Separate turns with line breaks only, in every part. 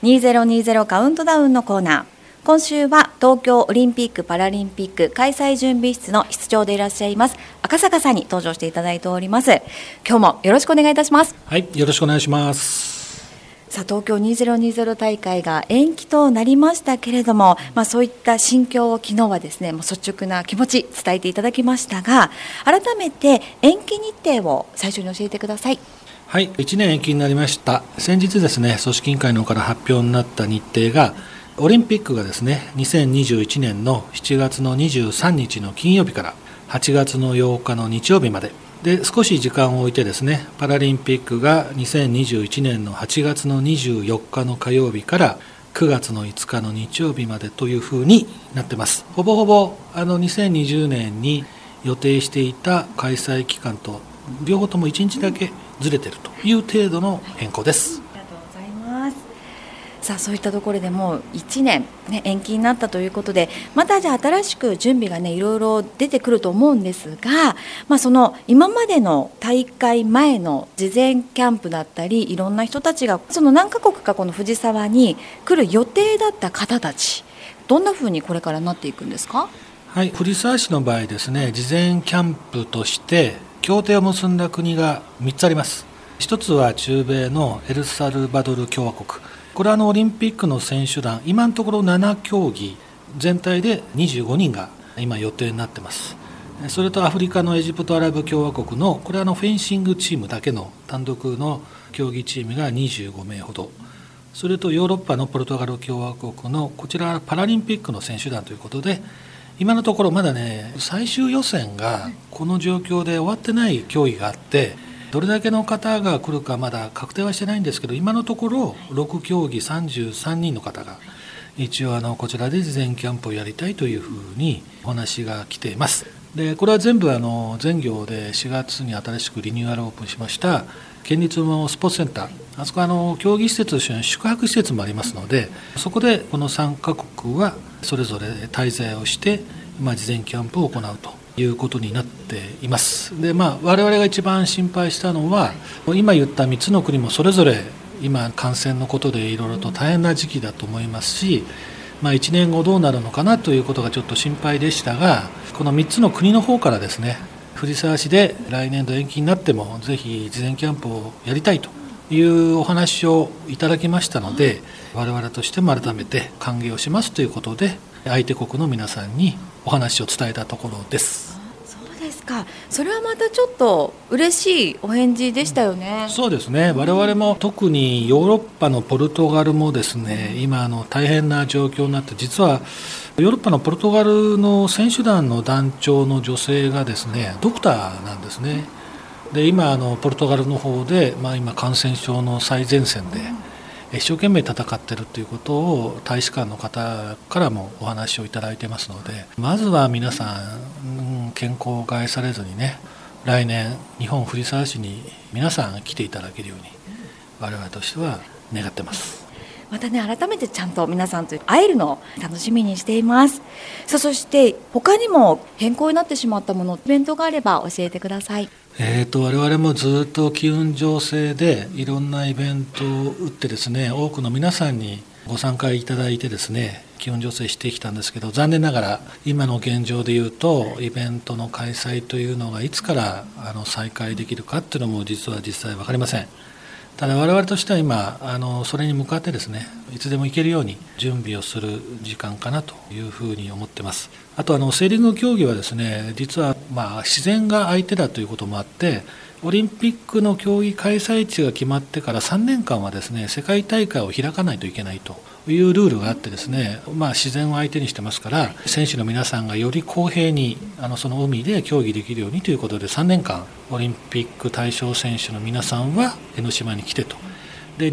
2020カウントダウンのコーナー。今週は東京オリンピック・パラリンピック開催準備室の室長でいらっしゃいます赤坂さんに登場していただいております。今日もよろしくお願いいたします。
はい、よろしくお願いします。
さあ、東京2020大会が延期となりましたけれども、そういった心境を昨日はですね、率直な気持ち伝えていただきましたが、改めて延期日程を最初に教えてください。
はい、1年延期になりました。先日ですね、組織委員会の方から発表になった日程が、オリンピックがですね、2021年の7月の23日の金曜日から8月の8日の日曜日まで、で少し時間を置いてですね、パラリンピックが2021年の8月の24日の火曜日から9月の5日の日曜日までというふうになってます。ほぼほぼ2020年に予定していた開催期間と両方とも1日だけずれているという程度の変更です。
ありがとうございます。さあ、そういったところでもう1年、延期になったということで、またじゃあ新しく準備がいろいろ出てくると思うんですが、その今までの大会前の事前キャンプだったり、いろんな人たちがその何カ国かこの藤沢に来る予定だった方たち、どんなふうにこれからなっていくんですか？
はい、藤沢市の場合ですね、事前キャンプとして協定を結んだ国が3つあります。一つは中米のエルサルバドル共和国。これはオリンピックの選手団、今のところ7競技全体で25人が今予定になっています。それとアフリカのエジプトアラブ共和国の、これはフェンシングチームだけの単独の競技チームが25名ほど、それとヨーロッパのポルトガル共和国の、こちらはパラリンピックの選手団ということで、今のところまだね、最終予選がこの状況で終わってない競技があって、どれだけの方が来るかまだ確定はしてないんですけど、今のところ6競技33人の方が一応こちらで事前キャンプをやりたいというふうにお話が来ています。でこれは全部全業で4月に新しくリニューアルオープンしました県立のスポーツセンター、あそこは競技施設として宿泊施設もありますので、そこでこの3カ国はそれぞれ滞在をして事前キャンプを行うということになっています。で、我々が一番心配したのは、今言った3つの国もそれぞれ今感染のことでいろいろと大変な時期だと思いますし、1年後どうなるのかなということがちょっと心配でしたが、この3つの国の方からですね、藤沢市で来年度延期になってもぜひ事前キャンプをやりたいというお話をいただきましたので、我々としても改めて歓迎をしますということで、相手国の皆さんにお話を伝えたところです。
そうですか。それはまたちょっと嬉しいお返事でしたよね。
そうですね。我々も特にヨーロッパのポルトガルもですね、今大変な状況になって、実はヨーロッパのポルトガルの選手団の団長の女性がですね、ドクターなんですね。で今ポルトガルの方で、今感染症の最前線で一生懸命戦っているということを大使館の方からもお話をいただいてますので、まずは皆さん健康を害されずにね、来年日本藤沢市に皆さん来ていただけるように我々としては願ってます。
またね、改めてちゃんと皆さんと会えるのを楽しみにしています。そして他にも変更になってしまったもの、イベントがあれば教えてください。
我々もずっと機運醸成でいろんなイベントを打ってですね、多くの皆さんにご参加いただいてですね、機運醸成してきたんですけど、残念ながら今の現状でいうとイベントの開催というのがいつから再開できるかっていうのも実際分かりません。ただ我々としては今それに向かってですね、いつでも行けるように準備をする時間かなというふうに思ってます。あとセーリング競技はですね、実は自然が相手だということもあって、オリンピックの競技開催地が決まってから3年間はですね、世界大会を開かないといけないというルールがあってですね、自然を相手にしてますから、選手の皆さんがより公平にその海で競技できるようにということで、3年間オリンピック対象選手の皆さんは江ノ島に来てと、で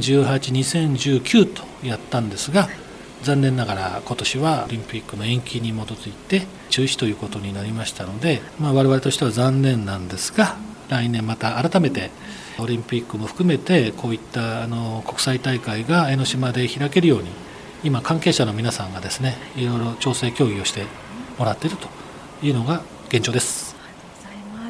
2018、2019とやったんですが、残念ながら今年はオリンピックの延期に基づいて中止ということになりましたので、我々としては残念なんですが、来年また改めてオリンピックも含めてこういった国際大会が江ノ島で開けるように、今関係者の皆さんがですね、いろいろ調整協議をしてもらっているというのが現状です。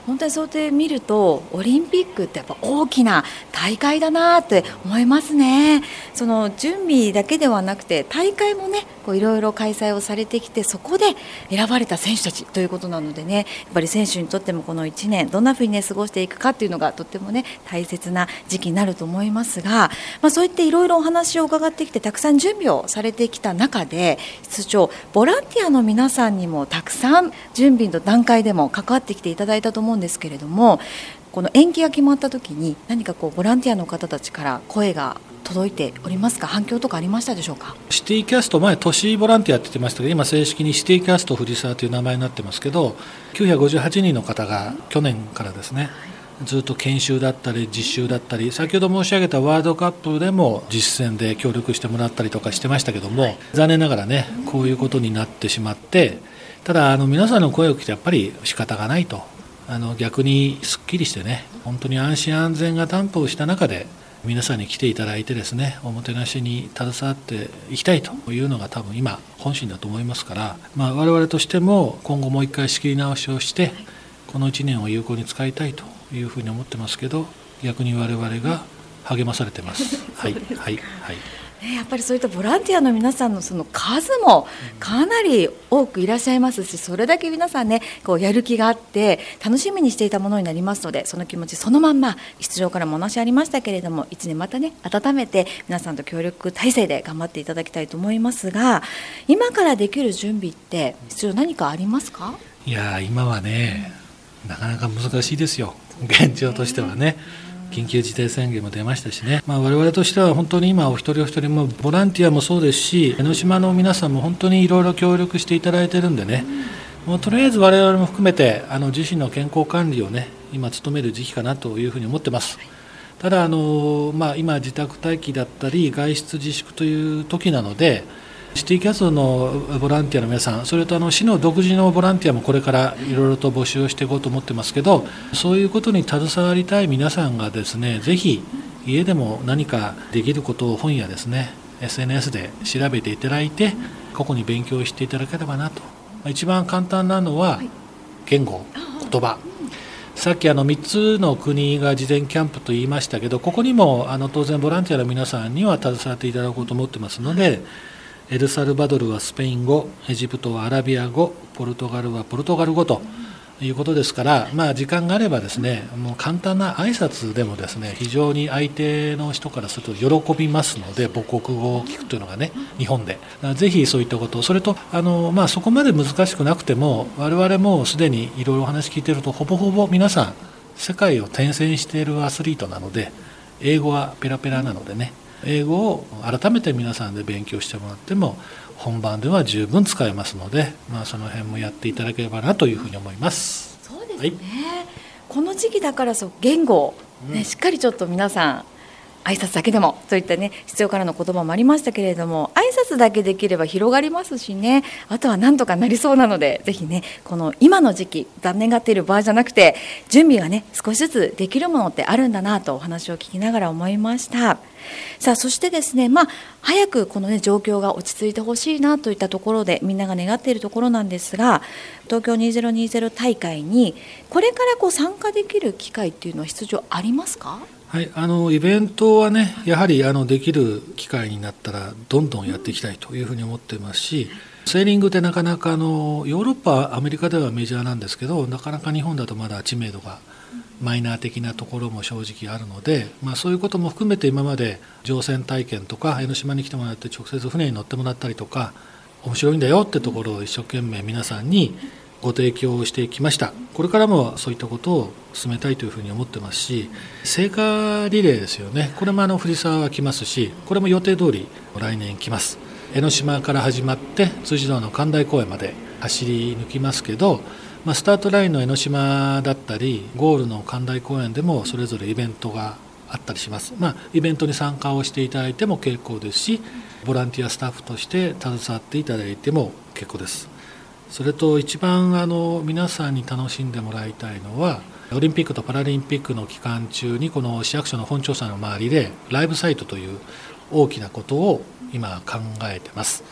本当にそうやって見るとオリンピックってやっぱ大きな大会だなって思いますね。その準備だけではなくて大会もねいろいろ開催をされてきて、そこで選ばれた選手たちということなのでね、やっぱり選手にとってもこの1年どんなふうに、過ごしていくかっていうのがとってもね大切な時期になると思いますが、そういっていろいろお話を伺ってきてたくさん準備をされてきた中で、室長ボランティアの皆さんにもたくさん準備の段階でも関わってきていただいたと思うんですけれども、この延期が決まった時に何かボランティアの方たちから声が届いておりますか？反響とかありましたでしょうか？
シティキャスト、前都市ボランティアって言ってましたけど、今正式にシティキャスト藤沢という名前になってますけど、958人の方が去年からですね、ずっと研修だったり実習だったり、先ほど申し上げたワールドカップでも実践で協力してもらったりとかしてましたけども、残念ながらねこういうことになってしまって、ただ皆さんの声を聞いてやっぱり仕方がないと、逆にすっきりしてね、本当に安心安全が担保した中で皆さんに来ていただいてですね、おもてなしに携わっていきたいというのが多分今本心だと思いますから、我々としても今後もう一回仕切り直しをしてこの1年を有効に使いたいというふうに思ってますけど、逆に我々が励まされてますはいはいはい。
やっぱりそういったボランティアの皆さんのその数もかなり多くいらっしゃいますし、それだけ皆さんねやる気があって楽しみにしていたものになりますので、その気持ちそのまんま出場からもお話ありましたけれども、1年またね改めて皆さんと協力体制で頑張っていただきたいと思いますが、今からできる準備って出場何かありますか？
いや今はね、なかなか難しいですよ、現状としてはね。緊急事態宣言も出ましたしね、我々としては本当に今お一人お一人もボランティアもそうですし、江ノ島の皆さんも本当にいろいろ協力していただいているんでね、もうとりあえず我々も含めて自身の健康管理をね今努める時期かなというふうに思ってます。ただ今自宅待機だったり外出自粛という時なので、シティキャストのボランティアの皆さん、それと市の独自のボランティアもこれからいろいろと募集をしていこうと思ってますけど、そういうことに携わりたい皆さんがですね、ぜひ家でも何かできることを本やですね SNS で調べていただいて、ここに勉強していただければなと。一番簡単なのは言語、言葉。さっき3つの国が事前キャンプと言いましたけど、ここにも当然ボランティアの皆さんには携わっていただこうと思ってますので、エルサルバドルはスペイン語、エジプトはアラビア語、ポルトガルはポルトガル語ということですから、時間があればですね、もう簡単な挨拶でもですね、非常に相手の人からすると喜びますので、母国語を聞くというのがね、日本でぜひそういったこと、それとそこまで難しくなくても、我々もすでにいろいろお話聞いていると、ほぼほぼ皆さん世界を転戦しているアスリートなので、英語はペラペラなのでね、英語を改めて皆さんで勉強してもらっても本番では十分使えますので、その辺もやっていただければなというふうに思います。
そうですね、この時期だから言語、しっかりちょっと皆さん挨拶だけでもといったね必要からの言葉もありましたけれども、挨拶だけできれば広がりますしね、あとはなんとかなりそうなので、ぜひねこの今の時期残念がっている場合じゃなくて、準備がね少しずつできるものってあるんだなとお話を聞きながら思いました。さあそしてですね、早くこの状況が落ち着いてほしいなといったところでみんなが願っているところなんですが、東京2020大会にこれから参加できる機会っていうのは出場ありますか？
はい、イベントはね、やはりできる機会になったらどんどんやっていきたいというふうに思っていますし、セーリングってなかなかヨーロッパ、アメリカではメジャーなんですけど、なかなか日本だとまだ知名度がマイナー的なところも正直あるので、そういうことも含めて今まで乗船体験とか江ノ島に来てもらって直接船に乗ってもらったりとか、面白いんだよってところを一生懸命皆さんにご提供してきました。これからもそういったことを進めたいというふうに思ってますし、聖火リレーですよね、これも藤沢は来ますし、これも予定通り来年来ます。江ノ島から始まって辻堂の神台公園まで走り抜きますけど、スタートラインの江ノ島だったりゴールの神台公園でもそれぞれイベントがあったりします。イベントに参加をしていただいても結構ですし、ボランティアスタッフとして携わっていただいても結構です。それと一番皆さんに楽しんでもらいたいのは、オリンピックとパラリンピックの期間中にこの市役所の本庁舎の周りでライブサイトという大きなことを今考えてます。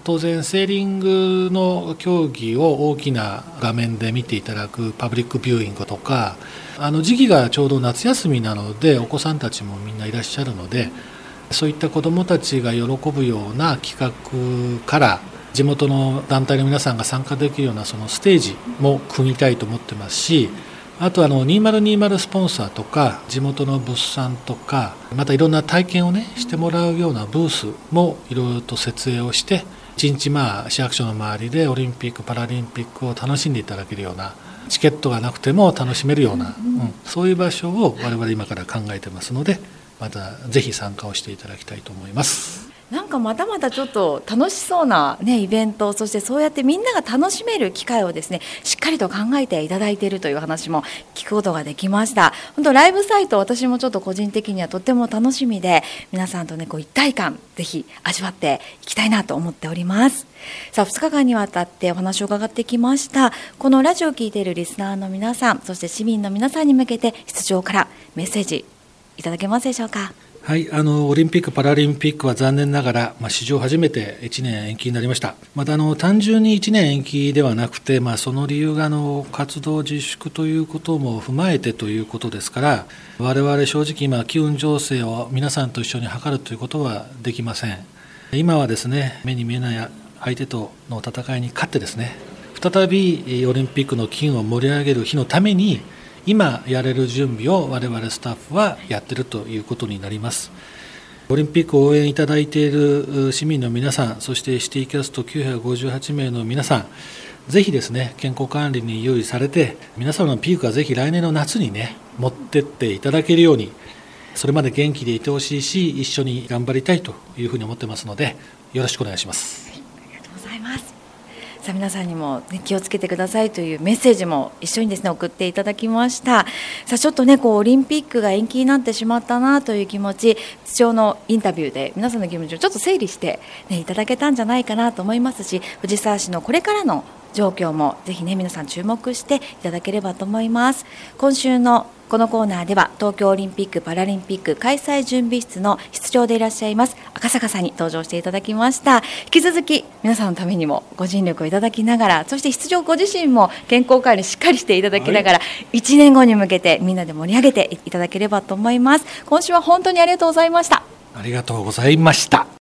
当然セーリングの競技を大きな画面で見ていただくパブリックビューイングとか、時期がちょうど夏休みなのでお子さんたちもみんないらっしゃるので、そういった子どもたちが喜ぶような企画から地元の団体の皆さんが参加できるようなそのステージも組みたいと思ってますし、あと2020スポンサーとか地元の物産とか、またいろんな体験をねしてもらうようなブースもいろいろと設営をして、一日市役所の周りでオリンピック・パラリンピックを楽しんでいただけるような、チケットがなくても楽しめるような、そういう場所を我々今から考えてますので、またぜひ参加をしていただきたいと思います。
なんかまたまたちょっと楽しそうな、イベント、そしてそうやってみんなが楽しめる機会をですね、しっかりと考えていただいているという話も聞くことができました。本当ライブサイト、私もちょっと個人的にはとっても楽しみで、皆さんとね一体感ぜひ味わっていきたいなと思っております。さあ、2日間にわたってお話を伺ってきました。このラジオを聞いているリスナーの皆さん、そして市民の皆さんに向けて出場からメッセージいただけますでしょうか。
はい、オリンピック・パラリンピックは残念ながら、史上初めて1年延期になりました。また単純に1年延期ではなくて、その理由が活動自粛ということも踏まえてということですから、我々正直今機運情勢を皆さんと一緒に図るということはできません。今はですね、目に見えない相手との戦いに勝ってですね、再びオリンピックの機運を盛り上げる日のために今やれる準備を我々スタッフはやっているということになります。オリンピックを応援いただいている市民の皆さん、そしてシティキャスト958名の皆さん、ぜひですね、健康管理に留意されて、皆様のピークはぜひ来年の夏にね持ってっていただけるように、それまで元気でいてほしいし、一緒に頑張りたいというふうに思ってますので、よろしくお願いします。
ありがとうございます。さあ、皆さんにも、気をつけてくださいというメッセージも一緒にですね送っていただきました。さあ、ちょっとオリンピックが延期になってしまったなという気持ち、通常のインタビューで皆さんの気持ちをちょっと整理して、いただけたんじゃないかなと思いますし、藤沢市のこれからの状況もぜひ皆さん注目していただければと思います。今週のこのコーナーでは東京オリンピック・パラリンピック開催準備室の室長でいらっしゃいます赤坂さんに登場していただきました。引き続き皆さんのためにもご尽力をいただきながら、そして室長ご自身も健康管理しっかりしていただきながら、1年後に向けてみんなで盛り上げていただければと思います。今週は本当にありがとうございました。
ありがとうございました。